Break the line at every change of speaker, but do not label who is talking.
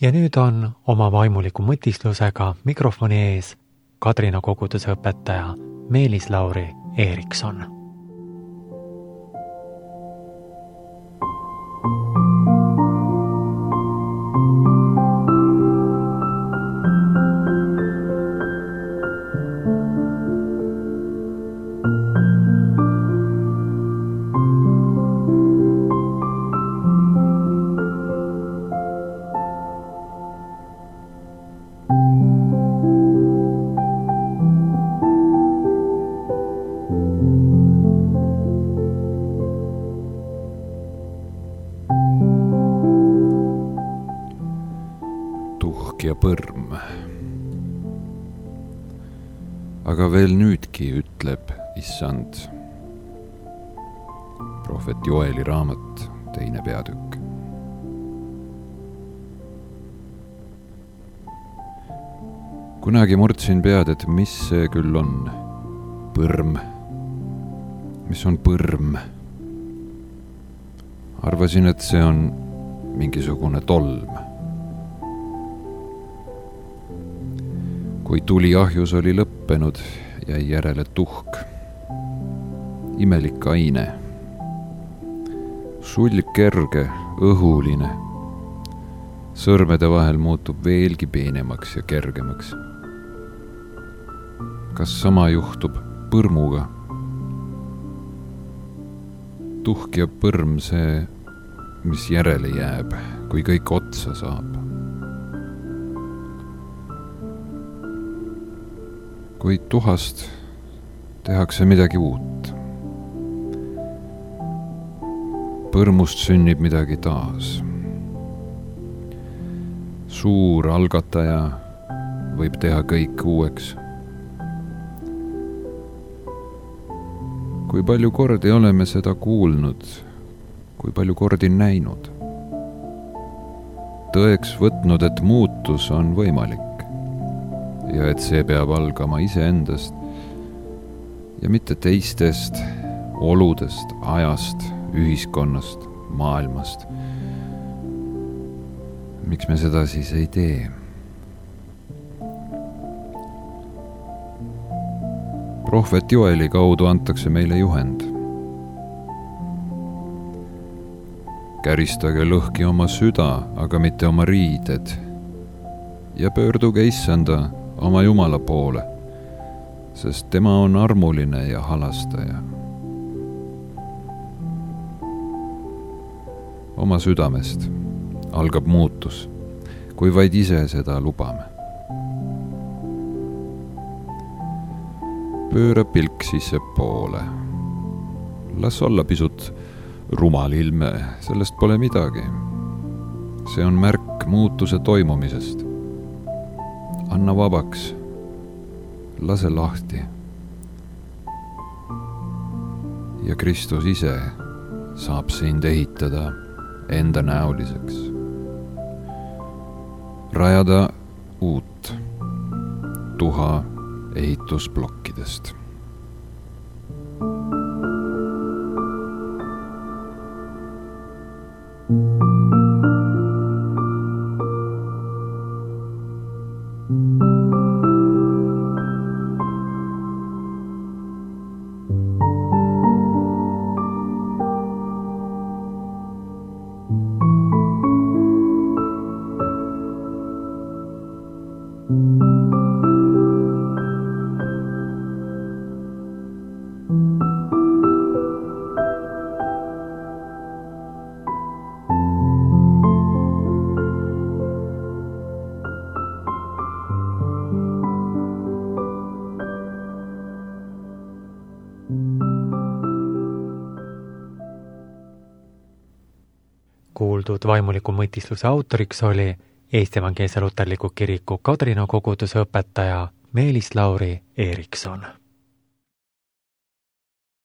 Ja nüüd on oma vaimuliku mõtislusega mikrofoni ees Kadrina koguduse õpetaja Meelis Lauri Eerikson.
Ja põrm. Aga veel nüüdki ütleb Issand. Prohvet Joeli raamat, 2. peatükk. Kunagi murdsin pead, et mis see küll on? Põrm. Mis on põrm? Arvasin, et see on mingisugune tolm. Kui tuli ahjus oli lõppenud, jäi järele tuhk. Imelik aine. Sulg kerge, õhuline. Sõrmede vahel muutub veelgi peenemaks ja kergemaks. Kas sama juhtub põrmuga? Tuhk ja põrm see, mis järele jääb, kui kõik otsa saab. Kui tuhast tehakse midagi uut. Põrmust sünnib midagi taas. Suur algataja võib teha kõik uueks. Kui palju kordi oleme seda kuulnud, kui palju kordi näinud. Tõeks võtnud, et muutus on võimalik. Ja et see peab algama iseendast ja mitte teistest, oludest, ajast, ühiskonnast, maailmast. Miks me seda siis ei tee? Prohvet Joeli kaudu antakse meile juhend. Käristage lõhki oma süda, aga mitte oma riided ja pöörduge Issanda oma Jumala poole, sest tema on armuline ja halastaja. Oma südamest algab muutus, kui vaid ise seda lubame. Pööra pilk sissepoole. Las olla pisut rumal ilme, sellest pole midagi. See on märk muutuse toimumisest. Anna vabaks, lase lahti. Ja Kristus ise saab sind ehitada enda näoliseks. Rajada uut tuha ehitusplokkidest.
Kuuldud vaimuliku mõtisluse autoriks oli Eesti Evangeelse Luterliku Kiriku Kadrina koguduse õpetaja Meelis Lauri Eerikson.